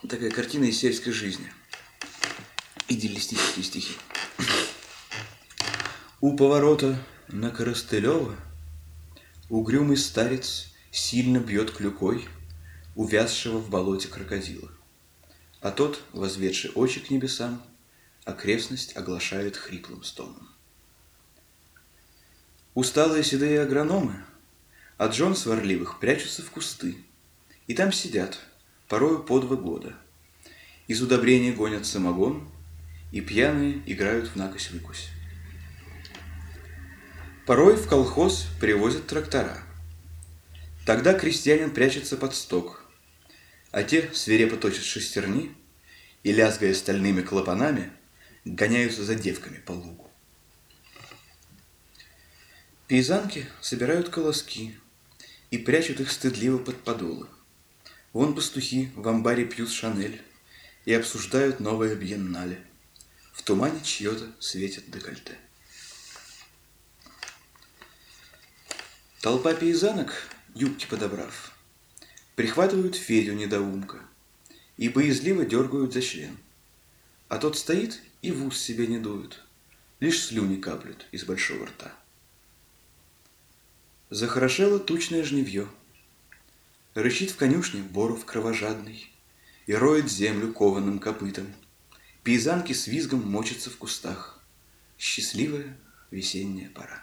Такая картина из сельской жизни. Идеалистические стихи. У поворота на Коростылева угрюмый старец сильно бьет клюкой увязшего в болоте крокодила. А тот, возведший очи к небесам, окрестность оглашает хриплым стоном. Усталые седые агрономы от жен сварливых прячутся в кусты, и там сидят, порою по 2 года. Из удобрений гонят самогон, и пьяные играют в накось-выкусь. Порой в колхоз привозят трактора. Тогда крестьянин прячется под сток, а те свирепо точат шестерни и, лязгая стальными клапанами, гоняются за девками по лугу. Пейзанки собирают колоски и прячут их стыдливо под подолы. Вон пастухи в амбаре пьют шанель и обсуждают новое бьеннале. В тумане чье-то светит декольте. Толпа пейзанок, юбки подобрав, прихватывают Федю недоумка и боязливо дергают за член. А тот стоит и в ус себе не дует, лишь слюни каплют из большого рта. Захорошело тучное жнивье. Рычит в конюшне боров кровожадный и роет землю кованым копытом. Пейзанки с визгом мочатся в кустах. Счастливая весенняя пора.